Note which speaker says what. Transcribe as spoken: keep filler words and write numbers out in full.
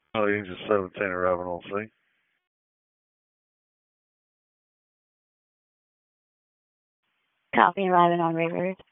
Speaker 1: Oh, you just seventeen arriving on scene.
Speaker 2: Copy arriving on Rivers.